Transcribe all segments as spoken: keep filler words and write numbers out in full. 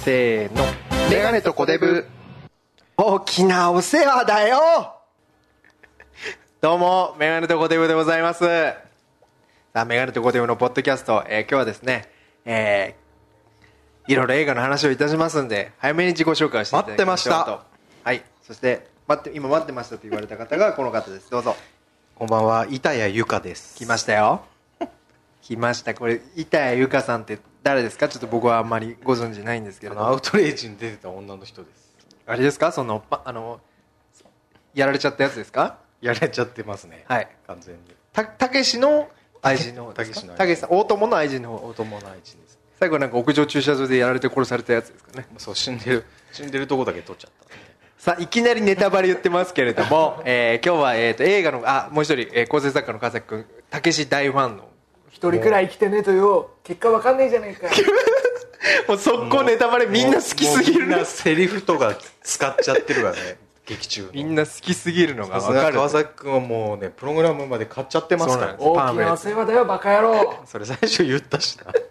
せーの、メガネとコデブ。 大きなお世話だよ。 どうもメガネとコデブでございます。さあ、メガネとコデブのポッドキャスト、えー、今日はですね、えー、いろいろ映画の話をいたしますんで、早めに自己紹介をしていただきましょうと。 待ってました。 はい。そして待って今待ってましたと言われた方がこの方です。どうぞ。 こんばんは、板谷由香です。 来ましたよ。来ました。これ板谷由香さんって誰ですか？ちょっと僕はあんまりご存知ないんですけれども。 あのアウトレイジに出てた女の人です。 あれですか？そのあのやられちゃったやつですか？ やられちゃってますね。 はい。 完全に。 たたけしの愛人の方ですか？ たけしの愛人。 たけしさん、大友の愛人の方。 大友の愛人です。 最後なんか屋上駐車場でやられて殺されたやつですかね。 そう、死んでる死んでるとこだけ撮っちゃった。 さあ、いきなりネタバレ言ってますけれども、えー、今日は、えー、と映画のあもう一人、えー、構成作家の川崎君、たけし大ファンの一人くらい生きてねえとよ、結果わかんねえじゃねえか。 もう速攻ネタバレ、みんな好きすぎる。 みんなセリフとか使っちゃってるからね。劇中のみんな好きすぎるのが分かる。 川崎君はもうね、プログラムまで買っちゃってますから。 そう大きなお世話だよバカ野郎。 それ最初言ったしな。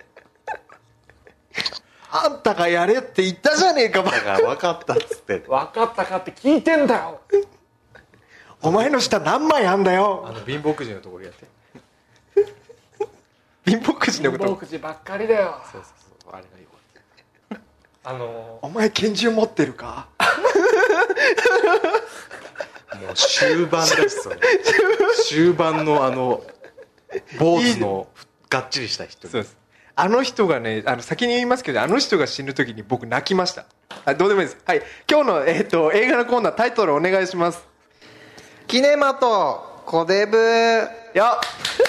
あんたがやれって言ったじゃねえかバカ。 だから分かったっつって分かったかって聞いてんだよ。 お前の下何枚あんだよ。 あの貧乏くじのところやって。 貧乏くじのこと。 貧乏くじばっかりだよ。 そうそうそう、あれがよかった。あのお前拳銃持ってるか？ もう終盤ですそれ。終盤のあの坊主のがっちりした人。 そうです。あの人がね、あの先に言いますけど、あの人が死ぬ時に僕泣きました。あ、どうでもいいです。はい、今日の、えー、と映画のコーナー、タイトルお願いします。 キネマとコデブよっ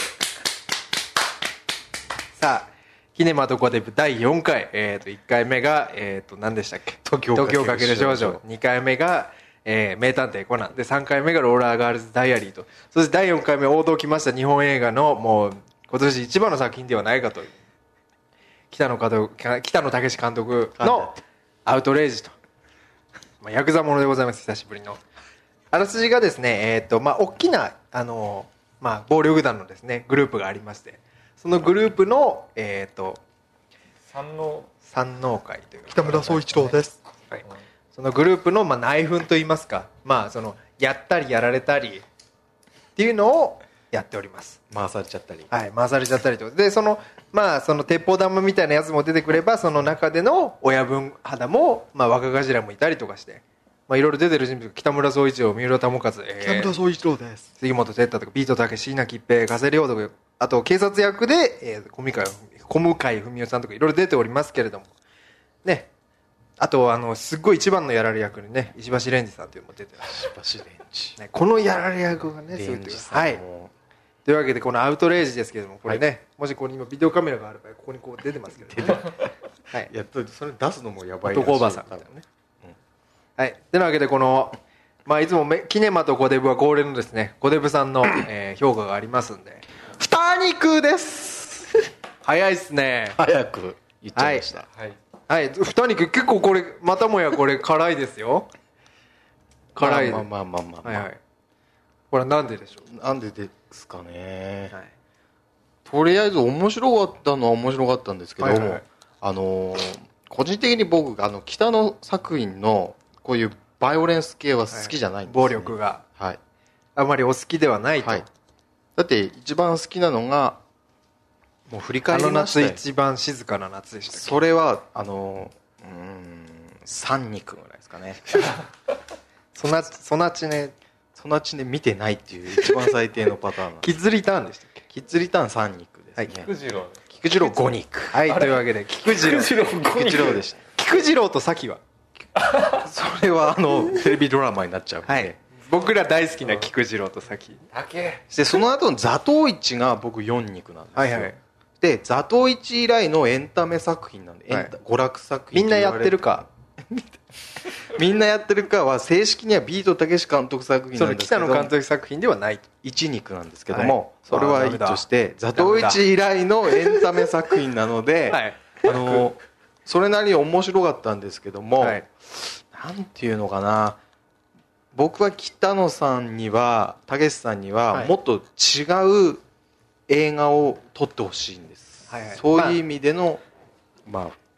さあ、キネマとコデブだいよんかい、えー、といっかいめが、えー、と何でしたっけ？ 東京東京かける少女。にかいめが、えー、名探偵コナンで、さんかいめがローラーガールズダイアリーと、そしてだいよんかいめ王道来ました、日本映画のもう今年一番の作品ではないかという、北野監督、北野武監督のアウトレイジと、まあ、ヤクザものでございます。久しぶりのあらすじがですね、えーとまあ、大きなあの、まあ、暴力団のですねグループがありまして、そのグループの、えー、と山王山王会という北村総一郎です。 はい、そのグループの、まあ、内紛といいますか、まあ、そのやったりやられたりっていうのをやっております。 回されちゃったり、 はい、回されちゃったりとで、そのまあその鉄砲玉みたいなやつも出てくれば、その中での親分肌も、まあ、若頭もいたりとかして、まあ、いろいろ出てる人物、北村総一郎、三浦友和、えー、 北村総一郎です。 杉本哲太とかビートたけし、稲木一平、加瀬亮とか、あと警察役で、えー、小向井小向井文世さんとかいろいろ出ておりますけれどもね。あとあのすっごい一番のやられ役にね、石橋蓮司さんというのも出てる。 石橋蓮司、 ね、このやられ役がね、すごいというか、はい。というわけでこのアウトレイジですけれども、これね、はい、もしここに今ビデオカメラがある場合、ここにこう出てますけどね。はい。 いや、それ出すのもやばいらしい。 男おばさんみたいなね。はい。というわけでこの、まあ、いつもキネマとコデブは恒例のですね、コデブさんの、えー、評価がありますんで、 二肉です早いっすね。 早く言っちゃいました。 はい。はい、二肉結構これまたもやこれ辛いですよ。辛い。 まあまあまあまあまあ、 はいはい。これはなんででしょう。 なんでですかね。 はい。 とりあえず面白かったのは面白かったんですけども、はいはいはい、あのー、個人的に僕あの北野作品のこういうバイオレンス系は好きじゃないんですね、 はい、暴力が、 はい、 あまりお好きではないと、 はい、だって一番好きなのがもう振り返りましたよ。 あの夏一番静かな夏でしたっけ？ それはあのうーん三肉ぐらいですかね。 そなそなちねそなちね見てないっていう一番最低のパターンなんです。 キッズリターンでしたっけ？ キッズリターン三肉ですね。はい、 菊次郎菊次郎五肉。 はい、というわけで菊次郎菊次郎でした。 菊次郎と咲はそれはあのテレビドラマになっちゃうので、はい、 僕ら大好きな菊次郎と咲だけで、その後の座頭市が僕四肉なんですよ。はいはい、で座頭市以来のエンタメ作品なんで、はい、娯楽作品。 みんなやってるかみんなやってるかは正式にはビートたけし監督作品なんですけど、 その北野監督作品ではないと。 一肉なんですけども、はい、それはいいとして座頭頭市以来のエンタメ作品なので、はい、あのそれなりに面白かったんですけども、はい、なんていうのかな、僕は北野さんにはたけしさんにはもっと違う映画を撮ってほしいんです、はいはい、そういう意味での、まあ、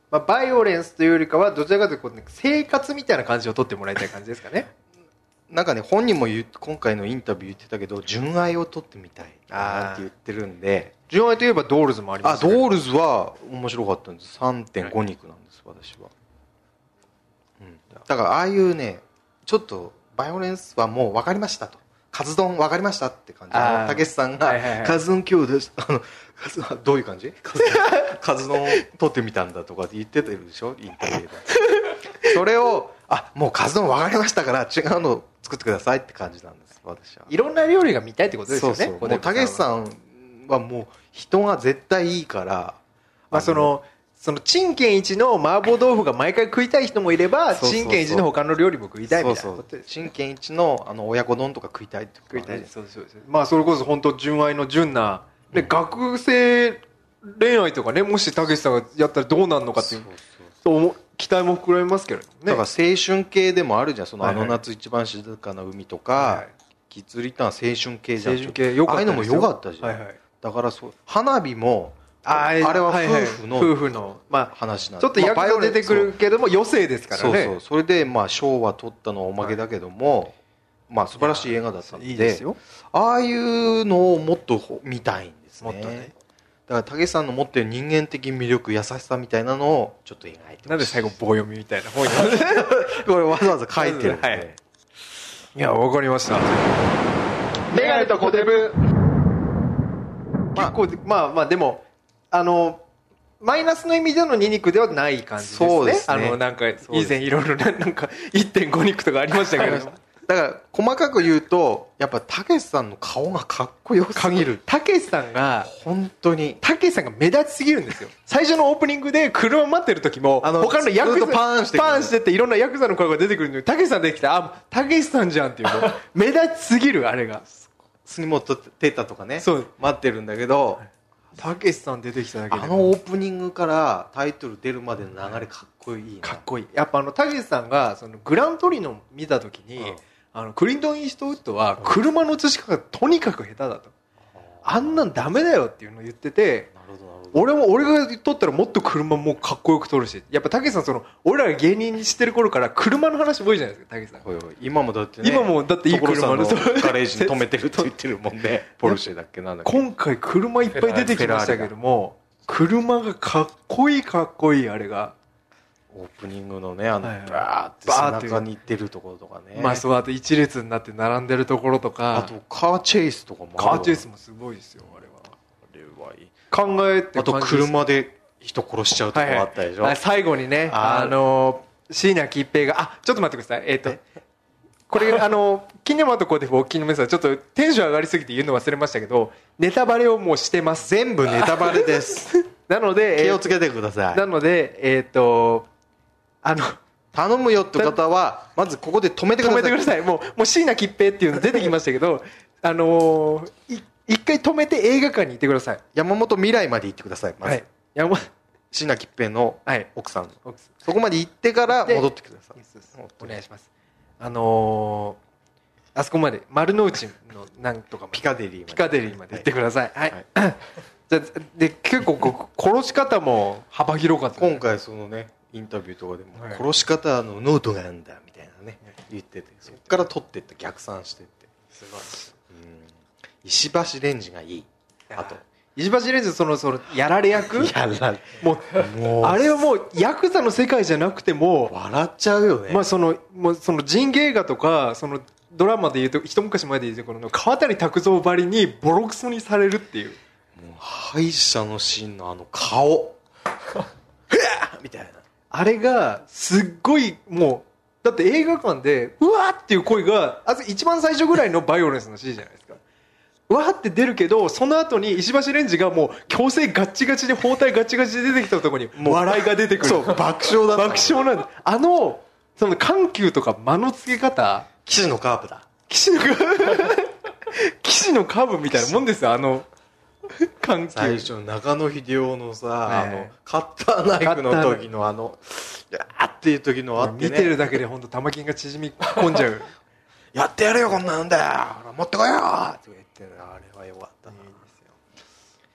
まあ、バイオレンスというよりかはどちらかというとこう、ね、生活みたいな感じを取ってもらいたい感じですかね。 なんかね本人も言う今回のインタビュー言ってたけど純愛を取ってみたいなって言ってるんで、 純愛といえばドールズもありますね。あドールズは面白かったんです。 さんてんご 肉なんです、はい、私は、うん、だからああいうねちょっとバイオレンスはもう分かりましたと、カツ丼分かりましたって感じ。たけしさんが、はいはいはい、カツ丼今日ですあのどういう感じカツ丼を取ってみたんだとかって言ってたでしょインタビューでそれをあもうカツ丼分かりましたから違うのを作ってくださいって感じなんです。私はいろんな料理が見たいってことですよね。 そうそうもうたけしさんはもう人が絶対いいから、 まあ、そのその陳建一の麻婆豆腐が毎回食いたい人もいれば陳建一の他の料理も食いたいみたいなことです。 陳建一のあの親子丼とか食いたいってこと、ね、食いたいそうですそうです。まあそれこそ本当純愛の純な、ね、うん、学生恋愛とかねもしたけしさんがやったらどうなるのかっていうそう期待も膨らみますけれどもね。 だから青春系でもあるじゃん。そのあの夏一番静かな海とか、はいはい、キッズリターン青春系じゃん。青春系よかったですよ。ああいうのも良かったじゃん、はいはい、だからそう花火もあ, あれは夫婦の、はいはい、夫婦の、まあ、話なんでちょっと役が出てくるけども余生ですからね。そうそうそれでまあ賞は取ったのはおまけだけども、はい、まあ素晴らしい映画だったん で, いいですよ。ああいうのをもっと見たいんですね。もっとねだからたけしさんの持ってる人間的魅力優しさみたいなのをちょっと描いてほしい。 なんで最後棒読みみたいな本にこれわざわざ書いてるんで、はい、 いやわかりました。メガネとコデブ、まあ、結構まあまあでもあのマイナスの意味でのに肉ではない感じですね。そうですね。あのなんか以前いろいろなんか いってんご 肉とかありましたけどだから細かく言うとやっぱたけしさんの顔がかっこよすぎる。 たけしさんが本当にたけしさんが目立ちすぎるんですよ。最初のオープニングで車待ってる時もあの他のヤクザパーンしてパーンしてっていろんなヤクザの顔が出てくるのにたけしさん出てきてあたけしさんじゃんっていうの目立ちすぎるあれが杉本哲太とかねそう待ってるんだけどたけしさん出てきただけであのオープニングからタイトル出るまでの流れかっこいいな。 かっこいい。やっぱあのたけしさんがそのグラントリノ見た時に、うん、あのクリントン・イーストウッドは車の映し方がとにかく下手だと、うん、あんなんダメだよっていうのを言ってて、なるほどなるほど。俺も俺が撮ったらもっと車もかっこよく撮るし、やっぱたけしさんその俺らが芸人にしてる頃から車の話多いじゃないですかたけしさん。 おいおい今もだってね今もだっていい車のガレージに止めてるって言ってるもんねポルシェだっけなんだっけ。 今回車いっぱい出てきましたけども車がかっこいいかっこいい。あれがオープニングのねあのバーって背中に行ってるところとかね。 まあそうあと一列になって並んでるところとかあとカーチェイスとかもカーチェイスもすごいですよあれは。 あれはいい考えてあと車で人殺しちゃうとこあったでしょ、はいはい、 最後にねあの椎名桔平があちょっと待ってくださいえっ、ー、とこれあのキネマとコデブお聞きの皆さんちょっとテンション上がりすぎて言うの忘れましたけどネタバレをもうしてます。 全部ネタバレですなので気をつけてください。 なのでえっ、ー、とあの頼むよって方はまずここで止めてください。止めてください。 もうもう椎名桔平っていうの出てきましたけどあのー、一回止めて映画館に行ってください。 山本未来まで行ってくださいまず、はい、山本椎名桔平の奥さん、はい、そこまで行ってから戻ってください。 お願いします。あのー、あそこまで丸の内のなんとかピカデリーまでピカデリーまで行ってください。はい、はい、じゃで結構こう殺し方も幅広かった、 ね、今回そのねインタビューとかでも、はい、殺し方のノートがあるんだみたいなね言っててそこから取ってって逆算してって素晴らしい。 石橋レンジがいい。あと石橋レンジそのそのやられ役やられもうもうあれはもうヤクザの世界じゃなくても笑っちゃうよね。 まあそのもうその人芸映画とかそのドラマでいうと一昔前でいうとこの川谷拓三ばりにボロクソにされるっていう。 もう歯医者のシーンのあの顔みたいなあれがすっごいもうだって映画館でうわーっていう声があ一番最初ぐらいのバイオレンスのシーンじゃないですか。うわーって出るけどその後に石橋レンジがもう矯正ガッチガチで包帯ガッチガチで出てきたところにもう笑いが出てくる。 そう爆笑だった。 爆笑なんだ。あのその緩急とか間の付け方騎士のカーブだ。 騎士のカーブ騎士のカーブみたいなもんですよあの緩急。 最初中野秀夫のさ、はい、あのカッターナイフの時のあのあっていう時のあって、ね、 見てるだけで本当玉金が縮み込んじゃうやってやるよこんなんだよ持ってこいよって言ってあれはよかったな。いいですよ。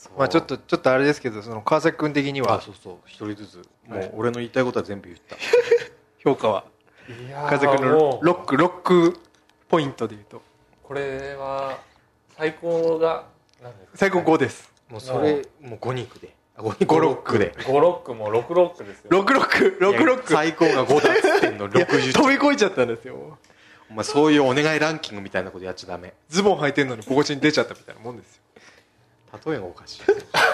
まあちょっとちょっとあれですけど、その川崎君的にはあそうそう一人ずつもう俺の言いたいことは全部言った評価は、 いやー川崎君のもうロックロックポイントでいうとこれは最高が何ですか、 最高ごです。 もうそれもうご肉でごロックでごロックもろくロックですよ。 ろくロックろくロック最高がごだっつってんのいやろくじゅう飛び越えちゃったんですよ。 お前そういうお願いランキングみたいなことやっちゃダメ。 ズボン履いてんのにポコチン出ちゃったみたいなもんですよ。 例えがおかしい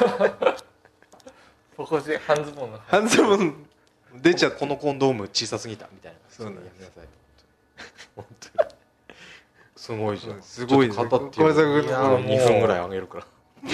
ポコチン半ズボンの半ズボン出ちゃったこのコンドーム小さすぎたみたいな。 そうなんです。 やめなさい本当にすごいじゃん。 すごいですちょっと語ってよ。 川崎君いやもうにふんぐらいあげるから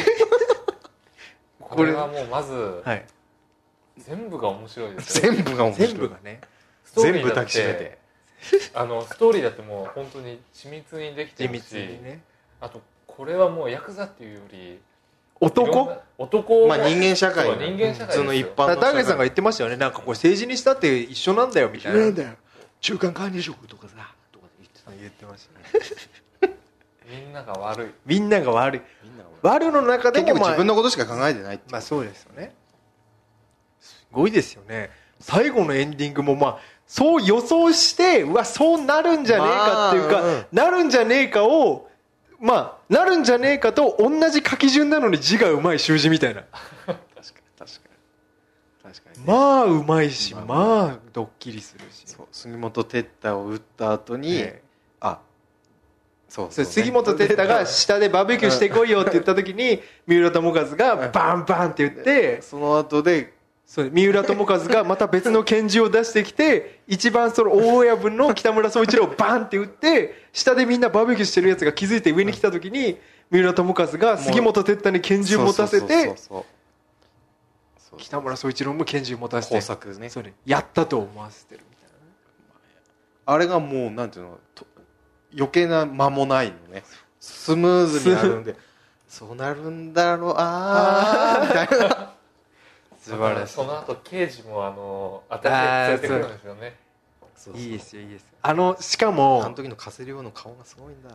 これはもうまず、 はい、 全部が面白いですよ。 全部が面白い。 全部がね全部抱きしめてあのストーリーだってもう本当に緻密にできてるし、 ね、 あとこれはもうヤクザっていうより男男まあ人間社会の人間社会ですよ。 の一般の高橋さんが言ってましたよね。なんかこう政治にしたって一緒なんだよみたいな。 なんだよ中間管理職とかさとか言ってた。 言ってましたねみんなが悪い。 みんなが悪い。 みんなが悪い。 悪の中でも、まあ、 結局自分のことしか考えてないって。 まあそうですよね。すごいですよね。最後のエンディングもまあそう予想してうわそうなるんじゃねえかっていうか、 まあうん、 なるんじゃねえかをまあなるんじゃねえかと同じ書き順なのに字がうまい習字みたいな。 確かに確かに確かに、ね、 まあうまいし、まあ、まあドッキリするし。 そう杉本哲太を打った後に、えー、あそうそう、ね、 杉本哲太が下でバーベキューしてこいよって言った時に三浦友和がバンバンって言ってその後でそう三浦友和がまた別の拳銃を出してきて一番その大親分の北村総一郎をバンって撃って下でみんなバーベキューしてるやつが気づいて上に来た時に三浦友和が杉本哲太に拳銃持たせて北村総一郎も拳銃持たせて工作ね、 それやったと思わせてるみたいな、ね、 あれがもうなんていうの余計な間もないのね。スムーズになるんでそうなるんだろうあーみたいな素晴らしい。その後刑事もあの当たって連れてくるんですよね。 そうそういいですよいいですよ。あのしかもあの時の加瀬亮の顔がすごいんだ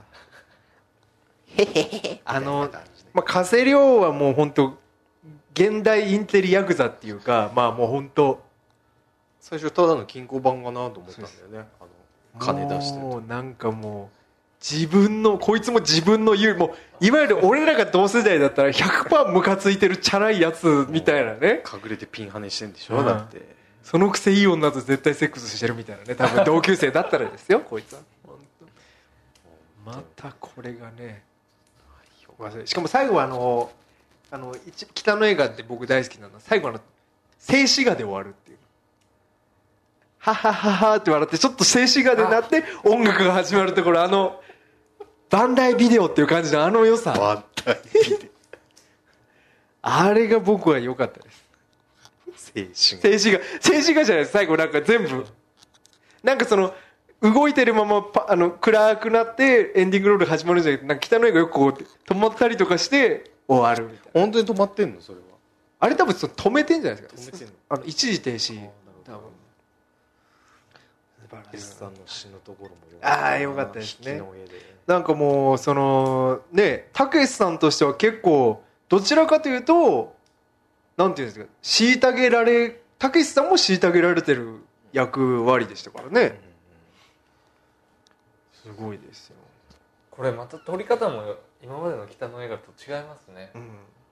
あの、まあ、加瀬亮はもう本当現代インテリヤクザっていうかまあもう本当最初ただの金庫番かなと思ったんだよね。あの金出してるもうなんかもう自分のこいつも自分の言うもういわゆる俺らが同世代だったら ひゃくパーセント ムカついてるチャラいやつみたいなね。 隠れてピンハネしてんでしょ、うん、だってそのくせいい女と絶対セックスしてるみたいなね。多分同級生だったらですよこいつは。またこれがねしかも最後はあのあの北の映画って僕大好きなのは最後の静止画で終わるっていうははははって笑ってちょっと静止画でなって音楽が始まるところあのバンダイビデオっていう感じのあの良さバンダイビデオあれが僕は良かったです。 静止画静止画静止画じゃないです。最後なんか全部なんかその動いてるままパあの暗くなってエンディングロール始まるんじゃなくてなんか北の映画よくこう止まったりとかして終わるみたいな。 本当に止まってんのそれは。 あれ多分その止めてんじゃないですか。 止めてんのあの一時停止多分。 Sさんの死ぬところもよああよかったですね。なんかもうそのねたけしさんとしては結構どちらかというとなんていうんですか虐げられたけしさんも虐げられてる役割でしたからね。すごいですよ。 これまた撮り方も今までの北の映画と違いますね。うん。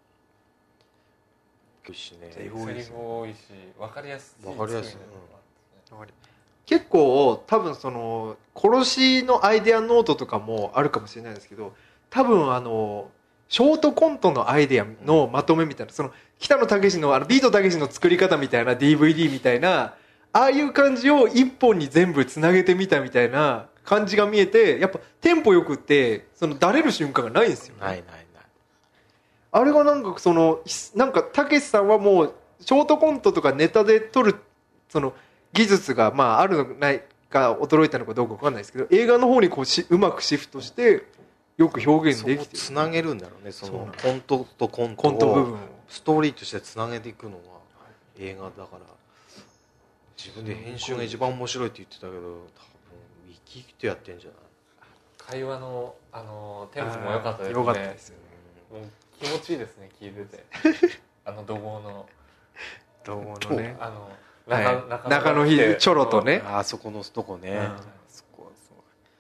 セリフ多いし分かりやすい。 分かりやすい。 結構多分その殺しのアイデアノートとかもあるかもしれないですけど多分あのショートコントのアイデアのまとめみたいなその北野武のあのビートたけしの作り方みたいな ディーブイディー みたいなああいう感じを一本に全部つなげてみたみたいな感じが見えてやっぱテンポよくってそのだれる瞬間がないんですよね。 ないないない。 あれがなんかそのなんかたけしさんはもうショートコントとかネタで撮るその技術がまああるのないか驚いたのかどうか分かんないですけど映画の方にこうしうまくシフトしてよく表現できてる。 つなげるんだろうねそのコントとコントコント部分をストーリーとしてつなげていくのが映画だから自分で編集が一番面白いって言ってたけど多分生き生きとやってんじゃない。 会話のあのテンポも良かったですね。 良かったですよね。 気持ちいいですね聞いててあの怒号の怒号のねあの中、 はい、中, 中の日チョロとねあそこのとこね、うん、そこそう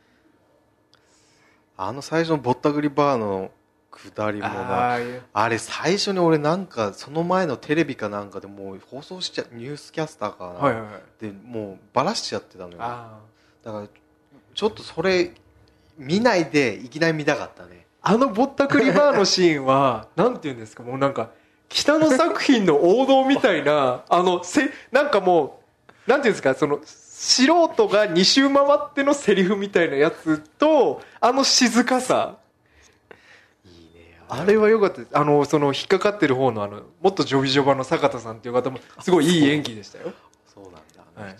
あの最初のぼったくりバーの下りも、まあ、あれ最初に俺なんかその前のテレビかなんかでもう放送しちゃニュースキャスターかな、はいはいはい、でもうバラしちゃってたのよ。あだからちょっとそれ見ないでいきなり見たかったね。 あのぼったくりバーのシーンはなんていうんですか、もうなんか北野作品の王道みたいなあのせなんかもうなんていうんですか、その素人がに周回ってのセリフみたいなやつとあの静かさ、あれは良かったです。あのその引っかかってる方のあのもっとジョビジョバの坂田さんっていう方もすごいいい演技でしたよ。 そうなんだ、あの人、はい、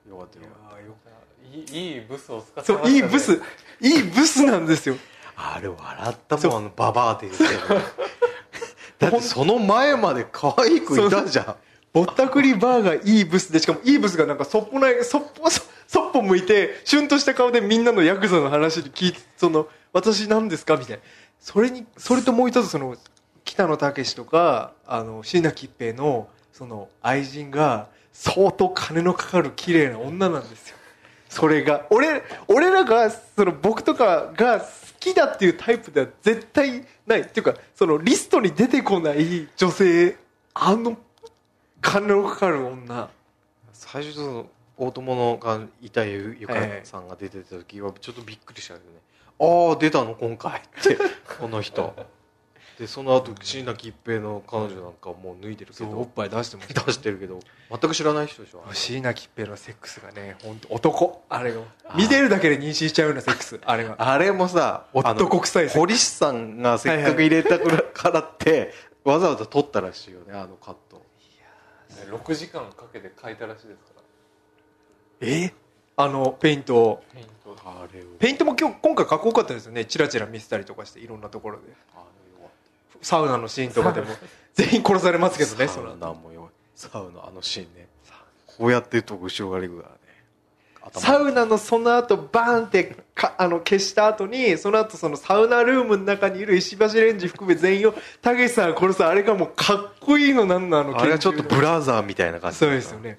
よかったよかった。 いい、いいブスを使ってましたね。 そういいブスいいブスなんですよ。 あれ笑ったもん、あのババアって言ってだってその前まで可愛い子いたじゃん。 ぼったくりバーがいいブスで、しかもいいブスがなんかそっぽないそっぽそっぽ向いてシュンとした顔でみんなのヤクザの話に聞いて、その私なんですかみたいな、それにそれともう一つその北野武とかあの椎名桔平のその愛人が相当金のかかる綺麗な女なんですよ。それが俺俺らがその僕とかが好きだっていうタイプでは絶対ないっていうか、そのリストに出てこない女性、あの金のかかる女。 最初の大友のが板井ゆかさんが出てた時はちょっとびっくりしたけどね、ああ出たの今回ってこの人で、その後椎名桔平の彼女なんかもう脱いでるけど、 おっぱい出しても出してるけど全く知らない人でしょ。 椎名桔平のセックスがね、本当男、あれが見てるだけで妊娠しちゃうようなセックス、あれがあれもさ男臭いセックス、 堀市さんがせっかく入れたからってわざわざ撮ったらしいよね、あのカット。 いやろくじかんかけて描いたらしいですから。 えあのペイントをペイントあれをペイントも今日今回かっこよかったですよね。チラチラ見せたりとかしていろんなところで、あれサウナのシーンとかでも全員殺されますけどね。 サウナもよ、サウナあのシーンね、こうやってると後ろがリグだね。 サウナのその後バーンってかあの消した後に、その後そのサウナルームの中にいる石橋レンジ含め全員をたけしさん殺す、あれがもうかっこいいの。なんのあのあれはちょっとブラザーみたいな感じ。 そうですよね、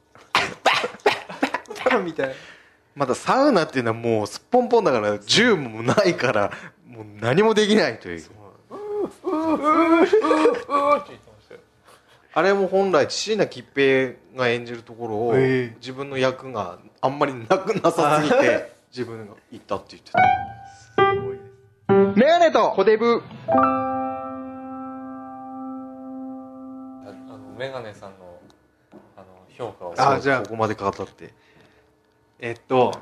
うん、みたいな。 まだサウナっていうのはもうすっぽんぽんだから銃もないからもう何もできないという。あれも本来椎名桔平が演じるところを自分の役があんまりなくなさすぎて自分が言ったって言ってた。すごいです。メガネとコデブ。 あのメガネさんのあの評価をあじゃあここまで語ってえっと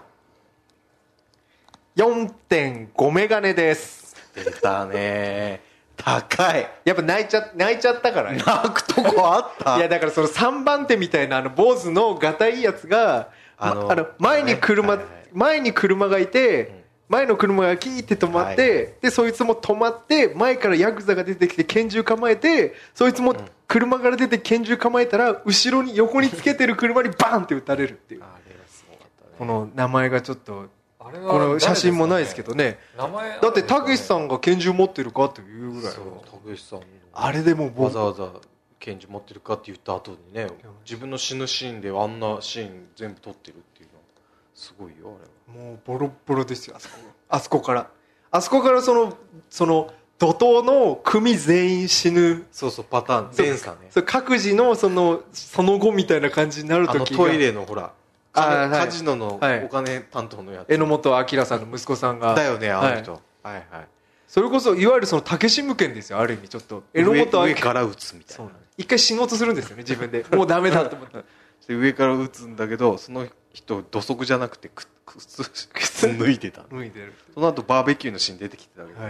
よんてんご メガネです。 出たね。高い。 やっぱ泣いちゃ泣いちゃったからね。 泣くとこあった。 いやだからそのさんばん手みたいなあの坊主のガタいいやつがあの、ま、あの前に車、ねはいはい、前に車がいて、うん、前の車がキーって止まって、はいはい、でそいつも止まって前からヤクザが出てきて拳銃構えて、そいつも車から出て拳銃構えたら後ろに横につけてる車にバーンって撃たれるっていう。 あれはすごかったね。 この名前がちょっとこの写真もないですけどね。名前だってたけしさんが拳銃持ってるかっていうぐらい。 そうたけしさんあれでもわざわざ拳銃持ってるかって言った後にね、自分の死ぬシーンであんなシーン全部撮ってるっていうのはすごいよ。あれはもうボロボロですよ、あそこあそこからあそこからそのその怒涛の組全員死ぬ、 そうそうパターン前作ね。 そ各自のそのその後みたいな感じになる時が、 あのトイレのほらカジノのお金担当のやつ、 榎本明さんの息子さんがだよね、あの人、はいはいはい、 それこそいわゆるその武士無権ですよ、ある意味。ちょっと榎本上から撃つみたいな、 一回死のうとするんですよね自分でもうダメだと思ってで上から撃つんだけど、その人土足じゃなくて靴靴脱いでた脱いでる。 その後バーベキューのシーン出てきてたけど、はい、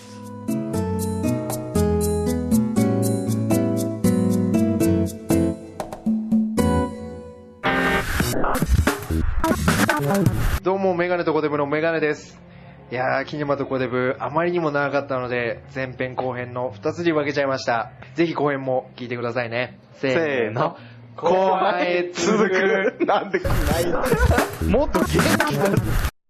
どうもメガネとコデブのメガネです。いやー、キネマとコデブあまりにも長かったので前編後編のふたつに分けちゃいました。ぜひ後編も聞いてくださいね。せーの、後半へ続く。 なんでないのもっと元気だ